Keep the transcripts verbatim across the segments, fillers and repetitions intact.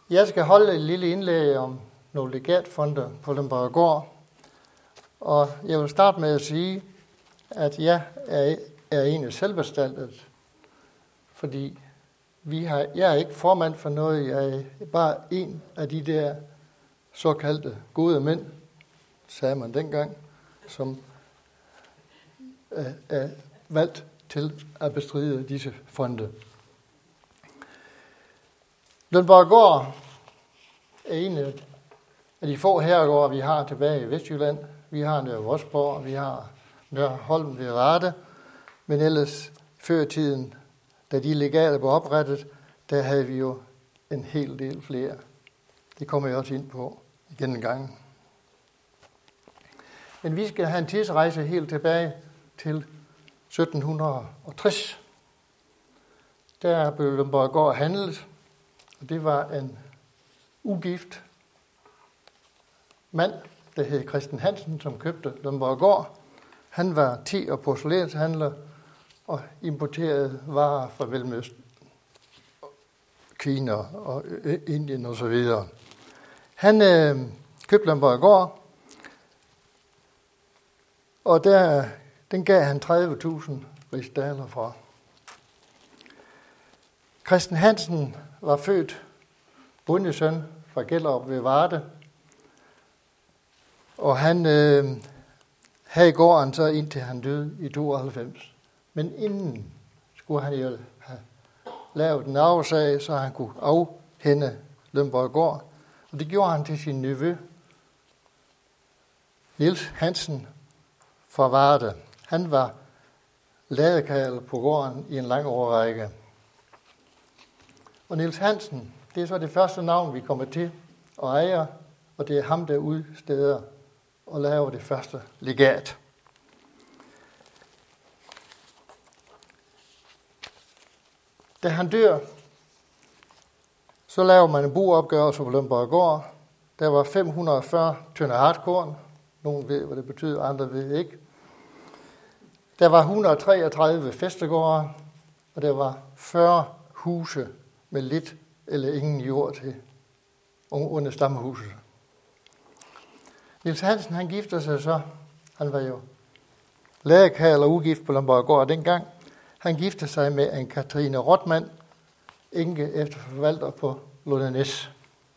Jeg skal holde et lille indlæg om nogle legatfonde på Lønborggård. Og jeg vil starte med at sige, at jeg er, er egentlig selvbestaltet, fordi vi har, jeg er ikke formand for noget, jeg er bare en af de der såkaldte gode mænd, sagde man dengang, som er, er valgt til at bestride disse fonde. Lønborggård er en af de få herregårde, vi har tilbage i Vestjylland. Vi har Nørre Vosborg, vi har Nørre Holm ved Varde, men ellers før i tiden, da de legater blev oprettet, der havde vi jo en hel del flere. Det kommer jeg også ind på igen en gang. Men vi skal have en tidsrejse helt tilbage til sytten tres. Der blev Lønborggård handlet, og det var en ugift mand, der hed Christian Hansen, som købte Lønborggård. Han var te- og porcelænshandler og importerede varer fra Mellemøsten, Kina og Indien og så videre. Han øh, købte Lønborggård, og der, den gav han tredive tusind rigsdaler fra. Christian Hansen var født bondesøn fra Gellerup ved Varde, og han øh, havde gården så indtil han døde i tooghalvfems. Men inden skulle han jo have lavet en arvesag, så han kunne afhænde Lønborggård. Og det gjorde han til sin nevø, Niels Hansen fra Varde. Han var ladekarl på gården i en lang årrække. Og Niels Hansen, det er så det første navn, vi kommer til at eje, og det er ham, der udsteder og laver det første legat. Da han dør, så laver man en boopgørelse på Lønborggård. Der var fem hundrede og fyrre tønder hartkorn. Nogle ved, hvad det betyder, andre ved ikke. Der var et hundrede og treogtredive fæstegårde, og der var fyrre huse med lidt eller ingen jord til under stamhuset. Niels Hansen, han gifter sig så. Han var jo ladekarl og ugift på Lønborggård dengang. Han gifter sig med en Katrine Rottmann, enke efter forvalter på Lundenæs.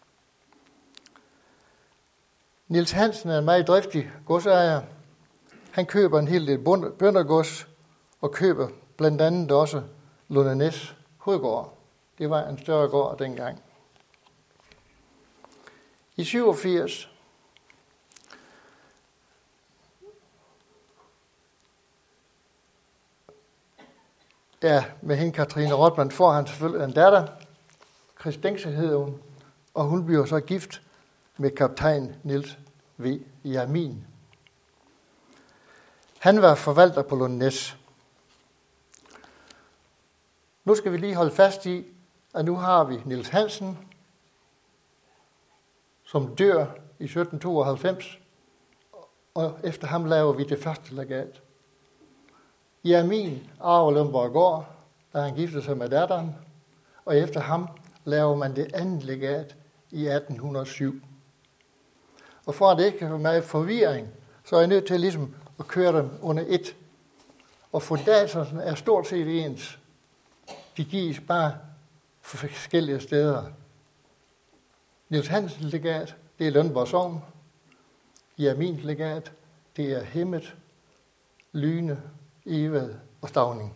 Niels Hansen er en meget driftig godsejer. Han køber en hel del bøndergods og køber blandt andet også Lundenæs hovedgård. Det var en større gård dengang. I syvogfirs ja, med hende Katrine Rottmann får han selvfølgelig en datter. Christengse hedder hun, og hun bliver så gift med kaptajn Niels V. Jamin. Han var forvalter på Lundenæs. Nu skal vi lige holde fast i, at nu har vi Niels Hansen, som dør i sytten tooghalvfems, og efter ham laver vi det første legat. Jamin arver Lønborggård, da han gifter sig med datteren, og efter ham laver man det andet legat i atten hundrede og syv. Og for at det ikke kan være meget forvirring, så er jeg nødt til ligesom at køre dem under et. Og fundaterne er stort set ens. De gives bare for forskellige steder. Niels Hansens legat, det er Lønborg Sogn. Jamins legat, det er Hemmet, Lyne, Eved og Stauning.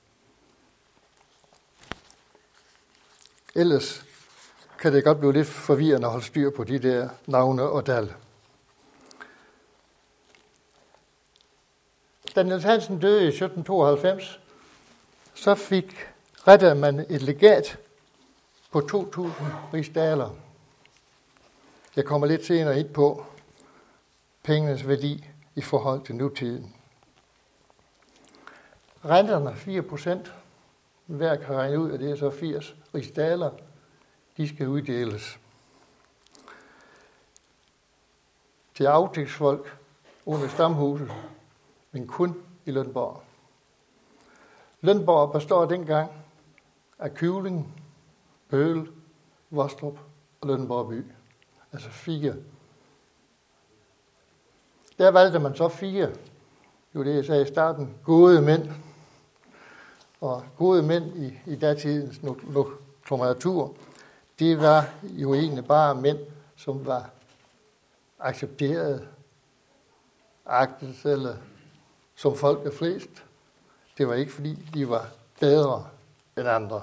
Ellers kan det godt blive lidt forvirrende at holde styr på de der navne og dal. Da Niels Hansen døde i sytten tooghalvfems, så fik rettede man et legat på to tusind rigsdaler. Jeg kommer lidt senere ind på pengenes værdi i forhold til nutiden. Renterne fire procent. Hver kan regne ud, at det er så firs rigsdaler. De skal uddeles til aftægtsfolk under stamhuset, men kun i Lønborg. Lønborg består dengang af Køvling, Bøl, Vostrup og Lønborg by. Altså fire. Der valgte man så fire. Jo, det jeg sagde i starten. Gode mænd. Og gode mænd i, i datidens nomenklatur, det var jo egentlig bare mænd, som var accepteret, agtet eller som folk er flest. Det var ikke, fordi de var bedre end andre.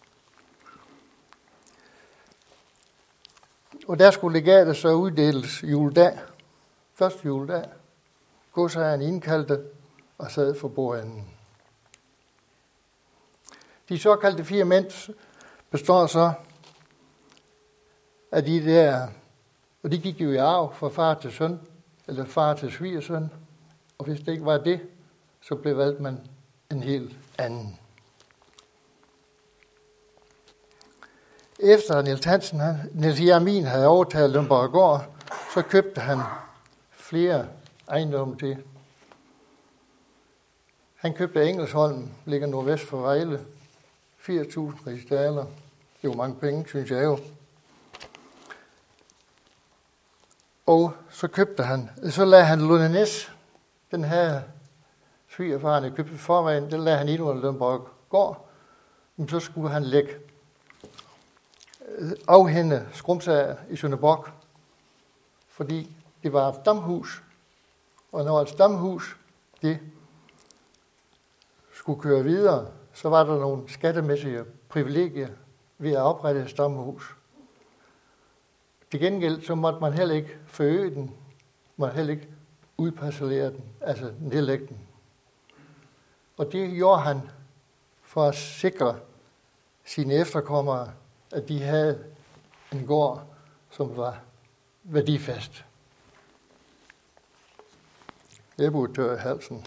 Og der skulle legatet så uddeles juledag. Første juledag. Godsejeren indkaldte og sad for bordenden. De såkaldte fire mænd består så af de der, og de gik jo i arv fra far til søn, eller far til svigersøn. Og hvis det ikke var det, så blev valgt man en helt anden. Efter Niels Hansen, Niels Jermin havde overtaget Lønborggård, så købte han flere ejendomme til. Han købte Engelsholm, ligger nordvest for Vejle, firs tusind rigsdaler. Det er jo mange penge, synes jeg jo. Og så købte han, så lagde han Lundenæs, den her svigerfaren, jeg købte forvejen, den lagde han ind under Lønborggård. Men så skulle han lægge afhænde Skrumsager i Sønderborg, fordi det var et stamhus, og når et stamhus det skulle køre videre, så var der nogle skattemæssige privilegier ved at oprette et stamhus. Til gengæld så måtte man heller ikke forøge den, man heller ikke udparcellere den, altså nedlægge den. Og det gjorde han for at sikre sine efterkommere, at de havde en gård, som var værdifast. Jeg burde tørre halsen.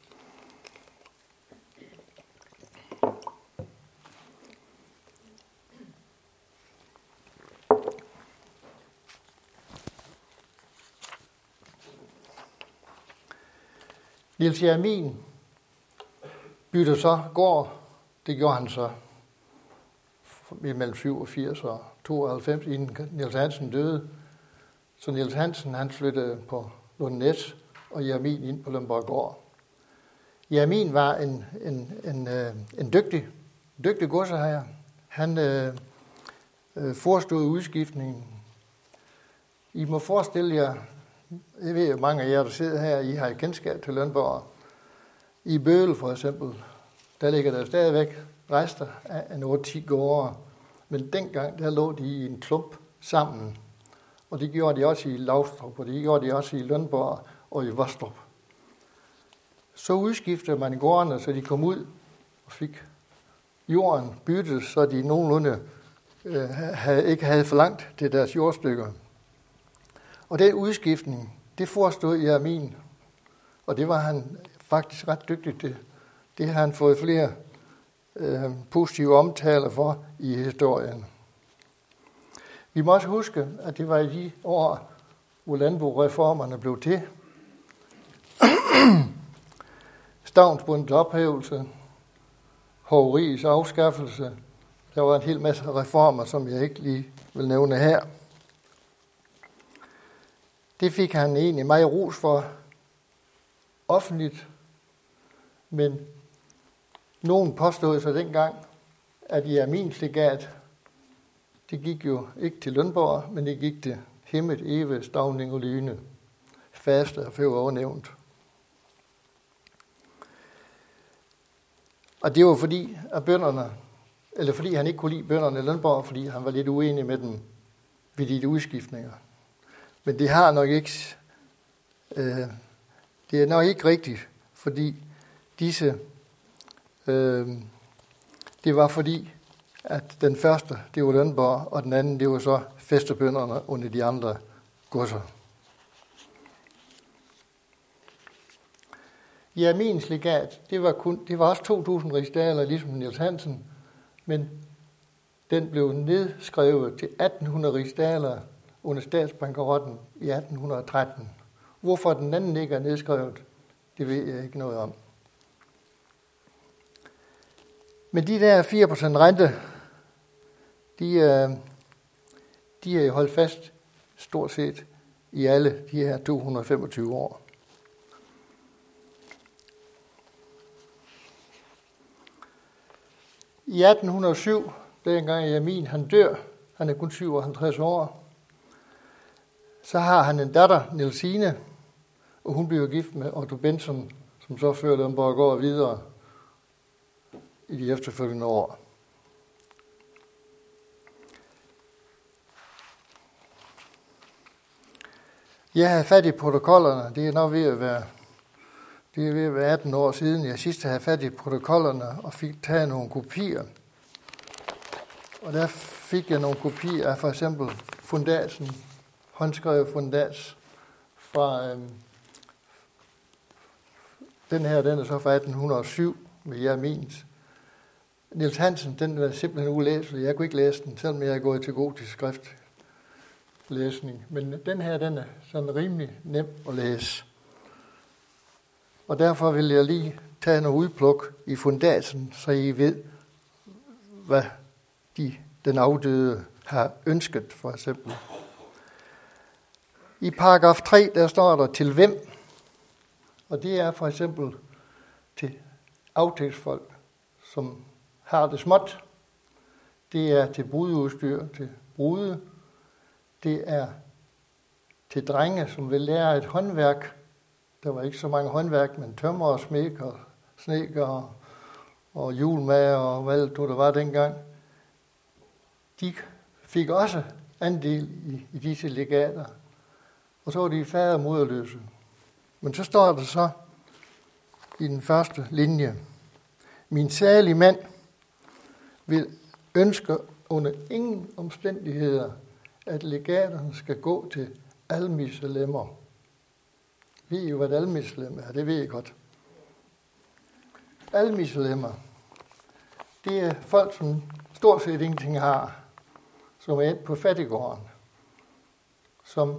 Niels Jermin byttede så gård. Det gjorde han så mellem syvogfirs og tooghalvfems, inden Niels Hansen døde. Så Niels Hansen han flyttede på Lundenæs, og Jermin ind på Lønborggård. Jermin var en, en, en, en dygtig, dygtig godsejer. Han øh, forestod udskiftningen. I må forestille jer, jeg ved jo mange af jer, der sidder her, I har et kendskab til Lønborg. I Bøl for eksempel, der ligger der stadigvæk rester af en otte ti gårde. Men dengang, der lå de i en klump sammen. Og det gjorde de også i Lavstrup, og det gjorde de også i Lønborg og i Vostrup. Så udskiftede man gårdene, så de kom ud og fik jorden byttet, så de nogenlunde øh, havde, ikke havde for langt til deres jordstykker. Og den udskiftning, det forestod Jermin, og det var han faktisk ret dygtig til. Det har han fået flere øh, positive omtaler for i historien. Vi må også huske, at det var i de år, hvor landboreformerne blev til. Stavnsbundets ophævelse, hoveriets afskaffelse. Der var en hel masse reformer, som jeg ikke lige vil nævne her. Det fik han egentlig meget ros for offentligt, men nogen påstod så dengang, at Jermins legat, det gik jo ikke til Lønborg, men det gik til Himmet, Eve, Stavning og Lyne. Faste og før overnævnt. Og det var fordi, at bønderne, eller fordi han ikke kunne lide bønderne i Lønborg, fordi han var lidt uenig med dem ved de udskiftninger. Men det har nok ikke, øh, det er nok ikke rigtigt, fordi disse, øh, det var fordi, at den første, det var Lønborg, og den anden, det var så fæstebønderne under de andre godser. Jermins legat, det var, kun, det var også to tusind rigsdaler, ligesom Niels Hansen, men den blev nedskrevet til atten hundrede rigsdaler under statsbankerotten i atten tretten. Hvorfor den anden ikke er nedskrevet, det ved jeg ikke noget om. Men de der fire procent rente, de, de har holdt fast stort set i alle de her to hundrede og femogtyve år. I atten hundrede og syv, dengang Jamin han dør, han er kun syvoghalvtreds år, så har han en datter, Nielsine, og hun bliver gift med Otto Benson, som så fører Lønborggård videre i de efterfølgende år. Jeg havde fat i protokollerne. Det er nok ved at være, det er ved at være atten år siden, jeg sidst havde fat i protokollerne og fik taget nogle kopier. Og der fik jeg nogle kopier af for eksempel fundatsen, håndskrevet fundats fra øhm, den her, den er så fra atten hundrede og syv med Jeremins. Niels Hansen, den var simpelthen ulæselig. Jeg kunne ikke læse den, selvom jeg er gået til gotisk skriftlæsning. Men den her, den er sådan rimelig nem at læse. Og derfor vil jeg lige tage noget udpluk i fundatsen, så I ved, hvad de, den afdøde har ønsket, for eksempel. I paragraf tre, der står der til hvem, og det er for eksempel til aftægtsfolk, som har det småt. Det er til brudeudstyr, til brude. Det er til drenge, som vil lære et håndværk. Der var ikke så mange håndværk, men tømrer og smækker, snedker og hjulmager og hvad der var dengang. De fik også andel i, i disse legater. Og så var de fader moderløse. Men så står der så i den første linje: min særlige mand vil ønske under ingen omstændigheder, at legaterne skal gå til almislemmer. Ved I jo, hvad et almislem er? Det ved I godt. Almislemmer, det er folk, som stort set ingenting har, som er endt på fattiggården, som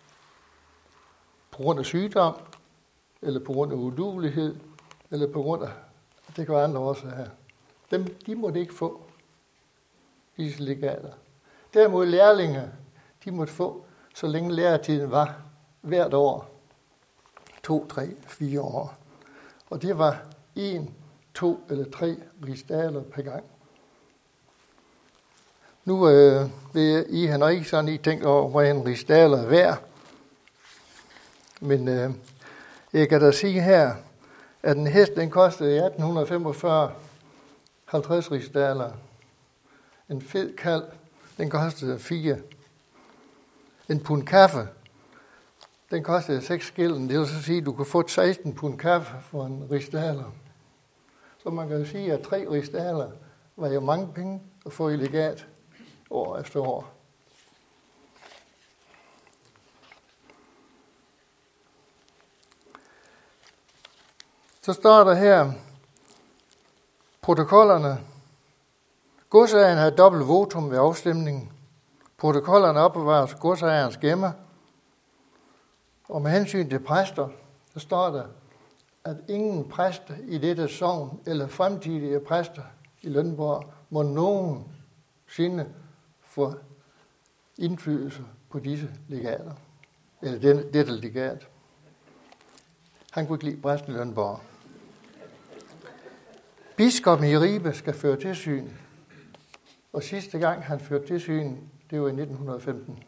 på grund af sygdom, eller på grund af uduelighed, eller på grund af, det kan være andre årsager her. Dem, de måtte ikke få disse legater. Derimod lærlinge, de måtte få, så længe læretiden var hvert år. To, tre, fire år. Og det var en, to eller tre rigsdaler per gang. Nu øh, vil I har nok ikke sådan I tænkt over, hvad en rigsdaler er værd. Men øh, jeg kan da sige her, at en hest, den kostede i atten femogfyrre halvtreds rigsdaler. En fed kalv, den kostede fire. En pund kaffe, den kostede seks skillen. Det vil så sige, at du kan få seksten pund kaffe for en rigsdaler. Så man kan jo sige, at tre rigsdaler var jo mange penge at få i legat år efter år. Så står der her, protokollerne. Godsejeren har dobbelt votum ved afstemningen. Protokollerne opbevares godsejerens gemmer. Og med hensyn til præster, så står der, at ingen præster i dette sogn eller fremtidige præster i Lønborg må nogensinde få indflydelse på disse legater. Eller denne, dette legat. Han kunne ikke lide præsten i Lønborg. Biskoppen i Ribe skal føre tilsyn. Og sidste gang han førte tilsyn, det var i nitten femten.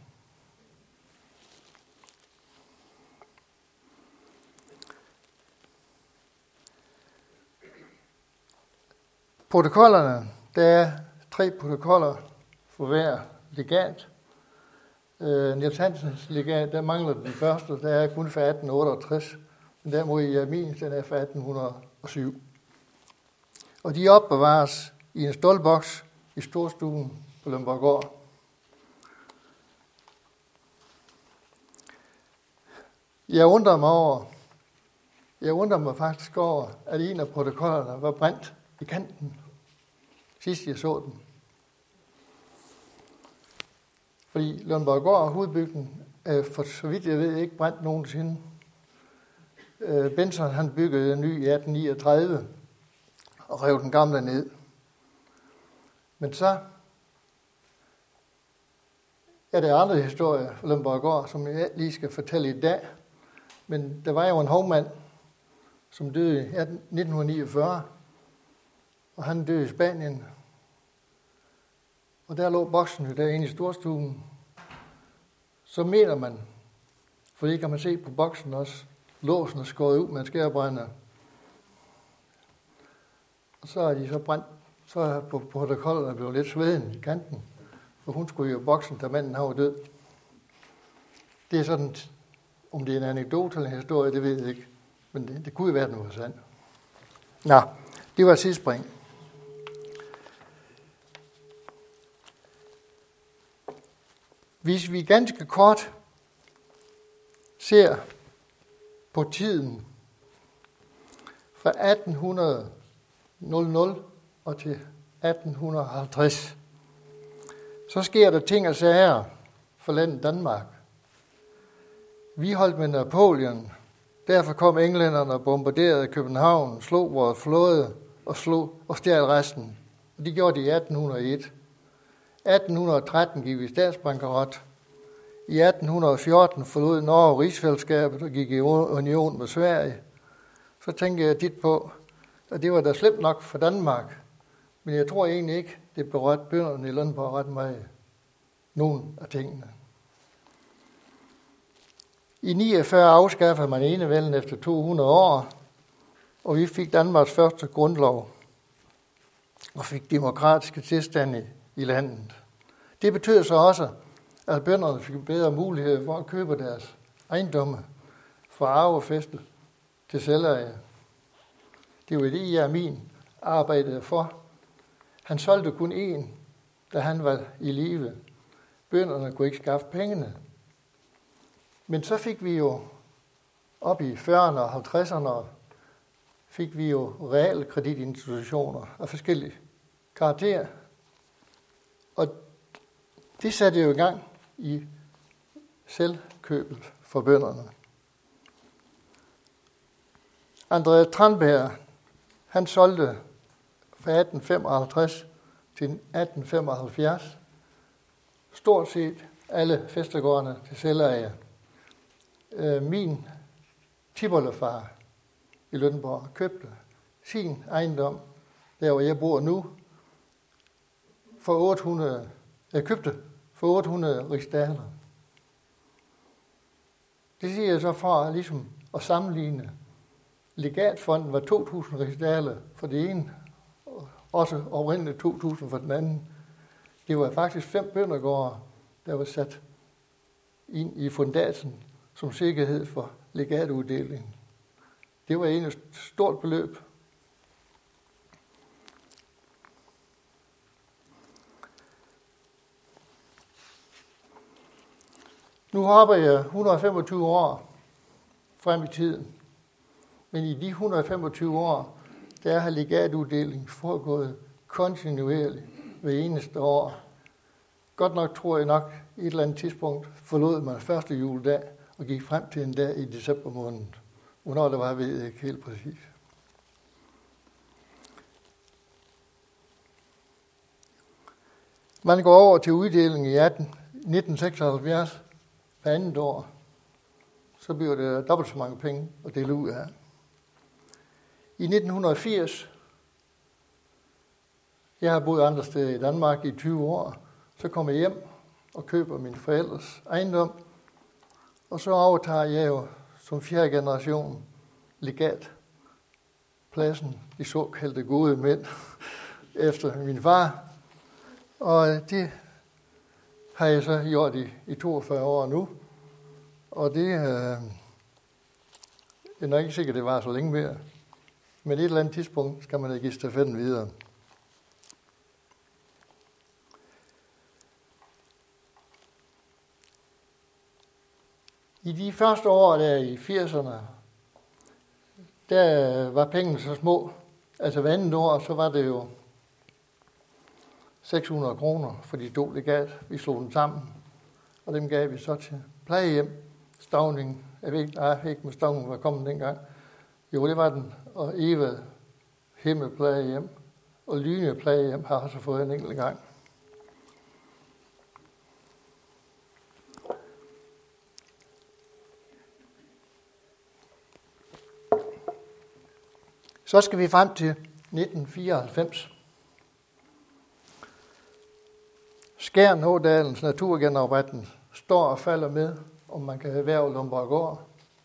Protokollerne, der er tre protokoller for hver legat. Øh, Niels Hansens legat, der mangler den første, der er kun fra atten otteogtres, men derimod i Jeremins, den er fra atten hundrede og syv. Og de opbevares i en stålboks i storstuen på Lønborggård. Jeg undrer mig over, jeg undrer mig faktisk over, at en af protokollerne var brændt i kanten, sidst jeg så den. Fordi Lønborggård hovedbygden er for så vidt jeg ved ikke brændt nogensinde. Benson han byggede en ny i atten niogtredive og rev den gamle ned. Men så Ja, der er andre historier fra Lønborggård, som jeg lige skal fortælle i dag. Men der var jo en hovmand, som døde i nitten niogfyrre, og han døde i Spanien. Og der lå boksen jo derinde i storstuen. Så mener man, for det kan man se på boksen også, låsen er skåret ud med en skærebrænder. Og så er de så brændt, så er på protokollet er blevet lidt sveden i kanten, for hun skulle jo i boksen, da manden var død. Det er sådan, om det er en anekdote eller en historie, det ved jeg ikke. Men det, det kunne jo være, at det var sandt. Nå, det var et sidespring. Hvis vi ganske kort ser på tiden fra atten hundrede og til atten halvtreds, så sker der ting og sager for landet Danmark. Vi holdt med Napoleon, derfor kom englænderne og bombarderede København, slog vores flåde og slog og stjal resten. Og de gjorde det i atten hundrede og et. atten tretten gik vi statsbankerot. I atten fjorten forlod Norge rigsfællesskabet og gik i union med Sverige. Så tænkte jeg tit på, at det var da slemt nok for Danmark, men jeg tror egentlig ikke, det berørte bønderne i Lønborg ret meget. Nogle af tingene. I niogfyrre afskaffede man enevælden efter to hundrede år, og vi fik Danmarks første grundlov og fik demokratiske tilstande i landet. Det betød så også, at bønderne fik bedre mulighed for at købe deres ejendomme fra arvefæste til selveje. Det var det, jeg min arbejdede for. Han solgte kun én, da han var i live. Bønderne kunne ikke skaffe pengene. Men så fik vi jo op i fyrrerne og halvtredserne, fik vi jo realkreditinstitutioner af forskellige karakterer. Og det satte jo i gang i selvkøbet for bønderne. Andreas Tranberg, han solgte fra atten femoghalvtreds til atten femoghalvfjerds stort set alle fæstegårdene til selveje. Min tippoldefar i Lønborg købte sin ejendom, der hvor jeg bor nu, for otte hundrede, jeg købte for otte hundrede rigsdaler. Det siger jeg så for ligesom at sammenligne. Legatfonden var to tusind rigsdaler for det ene, og også oprindeligt to tusind for den anden. Det var faktisk fem bøndergårde, der var sat ind i fundatsen som sikkerhed for legatuddelingen. Det var en et stort beløb. Nu hopper jeg et hundrede og femogtyve år frem i tiden. Men i de et hundrede og femogtyve år, der har legatuddelingen foregået kontinuerligt hver eneste år. Godt nok tror jeg nok, i et eller andet tidspunkt forlod man første juledag og gik frem til en dag i december måned. Hvornår det var, ved jeg ikke helt præcis. Man går over til uddeling i nitten seksoghalvfjerds hver andet år. Så bliver det dobbelt så mange penge at dele ud af. I nitten firs, jeg har boet andre steder i Danmark i tyve år, så kommer jeg hjem og køber min forældres ejendom, og så overtager jeg jo som fjerde generation legatpladsen, de såkaldte gode mænd, efter min far. Og det har jeg så gjort i, i toogfyrre år nu, og det øh, er nok ikke sikkert, at det var så længe mere. Men et eller andet tidspunkt skal man da give stafetten videre. I de første år der i firserne, der var pengene så små. Altså hver andet år, så var det jo seks hundrede kroner for de to legat. Vi slog dem sammen, og dem gav vi så til plejehjem. Stavning, jeg ved ikke, nej, ikke med Stavning var kommet dengang. Jo, det var den, og Eva Himmel plejehjem, og Lyne plejehjem har også fået en enkelt gang. Så skal vi frem til nitten fireoghalvfems. Skjern Ådalens naturgenopretning står og falder med, om man kan erhverve Lomborggård.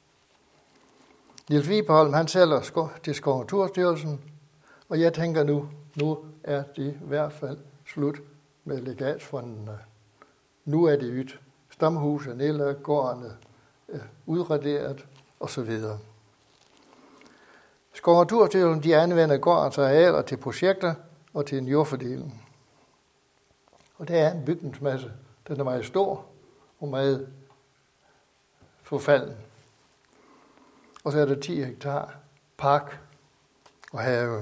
Niels Vibeholm, han sælger til Skov- og Naturstyrelsen, og jeg tænker nu, nu er det i hvert fald slut med legatsfondene. Nu er det ydt. Stamhuset er nedlagt, gårdene er udraderet osv. Skov- og Naturstyrelsen, de anvender gårdens arealer til projekter og til en jordfordeling. Og der er en bygningsmasse, den er meget stor og meget forfalden. Og så er der ti hektar park og have.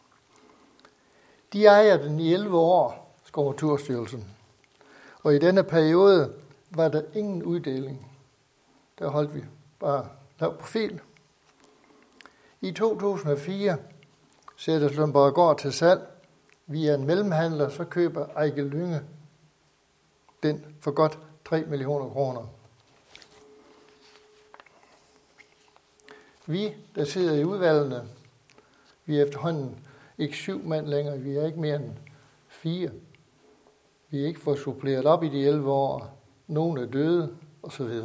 De ejer den i elleve år, Skov- og Naturstyrelsen. Og i denne periode var der ingen uddeling. Der holdt vi bare lav profil. I to tusind og fire sættes Lomborggård til salg via en mellemhandler, så køber Ejgil Lynge den for godt tre millioner kroner. Vi, der sidder i udvalgene, vi er efterhånden ikke syv mand længere, vi er ikke mere end fire. Vi er ikke fået suppleret op i de elleve år. Nogle er døde, osv.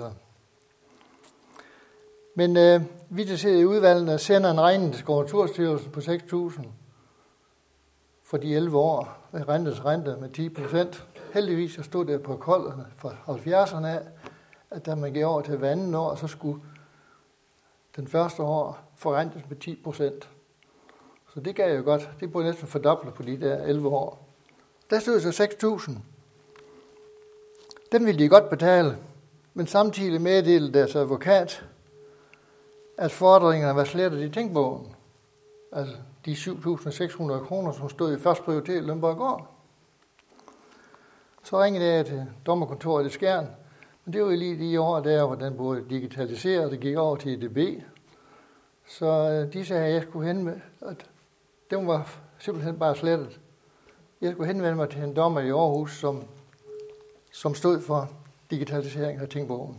Men øh, vi, der sidder i udvalgene, sender en regning til Skov- og Naturstyrelsen på seks tusind for de elleve år. Der rentes rente med ti procent. Heldigvis så stod det på kolderne fra halvfjerdserne af, at da man gik over til hver anden år, så skulle den første år forrentes med ti procent. Så det gav jo godt. Det blev næsten fordoblet på de der elleve år. Der stod så seks tusind. Den ville de godt betale, men samtidig meddelte deres advokat, at fordringerne var slettet i tænkbogen. Altså de syv tusind seks hundrede kroner, som stod i første prioritet i Lomborggård. Så ringede jeg til dommerkontoret i Skjern, men det var jo lige de år der, hvor den blev digitaliseret, det gik over til E D B. Så de sagde, at jeg skulle henvende, at den var simpelthen bare slettet. Jeg skulle henvende mig til en dommer i Aarhus, som, som stod for digitalisering af tingbogen.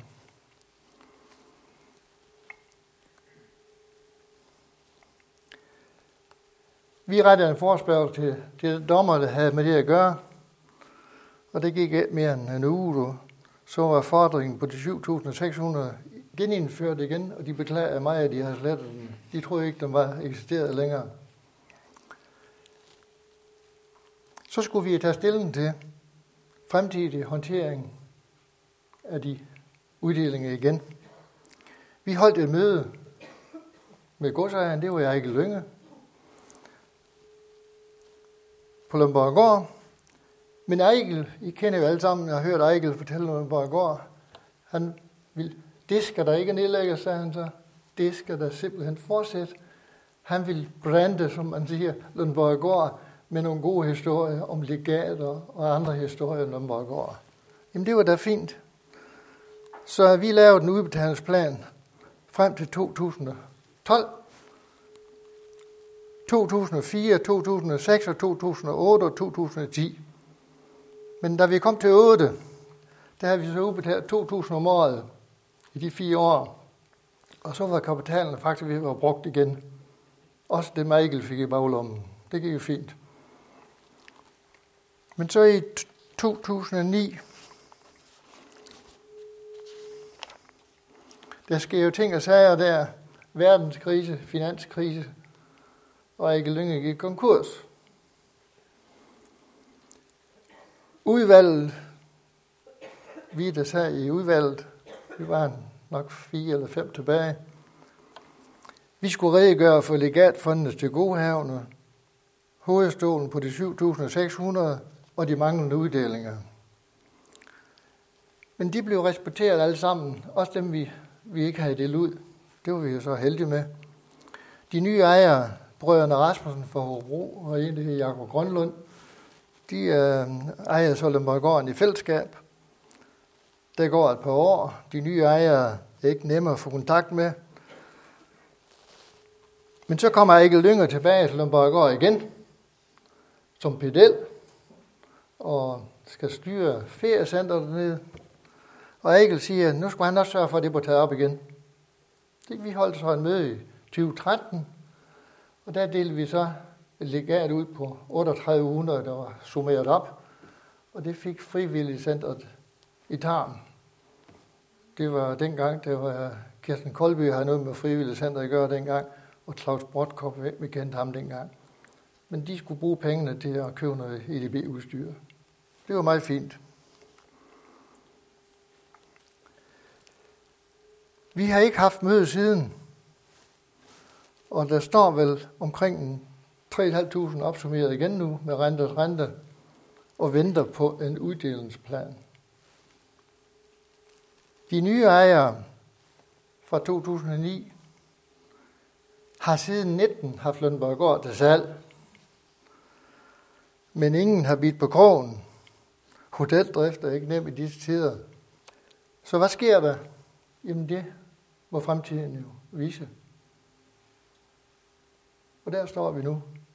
Vi rettede en forespørgsel til, til dommer, der havde med det at gøre, og det gik ikke mere end en uge, så var fordringen på de syv tusind seks hundrede genindført igen, og de beklager mig, at de havde slettet den. De troede ikke, den var eksisteret længere. Så skulle vi tage stilling til fremtidig håndtering af de uddelinger igen. Vi holdt et møde med godsejeren, det var Ejgil Lynge, på Lomborggård. Men Ejgil, I kender jo alle sammen, jeg har hørt Ejgil fortælle om Lomborggård, han vil, det skal der ikke nedlægges, sagde han så. Det skal der simpelthen fortsætte. Han vil brande, som man siger, Lomborggård med nogle gode historier om legater og andre historier om Lomborggård. Jamen det var da fint. Så vi lavede en udbetalingsplan frem til to tusind og tolv, to tusind og fire, to tusind og seks, og to tusind og otte og to tusind og ti. Men da vi kom til otte, der havde vi så udbetalt to tusind om året i de fire år. Og så var kapitalen faktisk ved at være brugt igen. Også det Ejgil fik i baglommen. Det gik jo fint. Men så i to tusind og ni, der sker jo ting og sager der. Verdenskrise, finanskrise, og Ejgil Lynge gik konkurs. Udvalget, vi der sad i udvalget, vi var nok fire eller fem tilbage. Vi skulle redegøre for legatfondenes tilgodehavende, hovedstolen på de syv tusind seks hundrede og de manglende uddelinger. Men de blev respekteret alle sammen, også dem vi, vi ikke havde delt ud. Det var vi jo så heldige med. De nye ejere, brødrene Rasmussen fra Hobro og en, der hed Jakob Grønlund, de øh, ejede så Lomborggården i fællesskab. Der går et par år. De nye ejere er ikke nemme at få kontakt med. Men så kommer Ejgil Lynge tilbage til Lomborggård igen, som pedel, og skal styre feriecenteret dernede. Og Ejgil siger, at nu skal han også sørge for, at det bliver taget op igen. Det, vi holdt så en møde i tyve tretten, Og der delte vi så et legat ud på otteogtredive hundrede, der var summeret op. Og det fik frivilligcentret i Tarm. Det var dengang, der var Kirsten Koldby havde noget med frivilligcentret at gøre dengang, og Claus Brodkop, vi kendte ham dengang. Men de skulle bruge pengene til at købe noget E D B-udstyr. Det var meget fint. Vi har ikke haft møde siden, og der står vel omkring tre tusind fem hundrede opsummeret igen nu med rente og rente, og venter på en uddelingsplan. De nye ejere fra to tusind og ni har siden nitten haft Lønborggård til salg, men ingen har bidt på krogen. Hoteldrift er ikke nem i disse tider. Så hvad sker der? Jamen det må fremtiden jo vise. Og der står vi nu.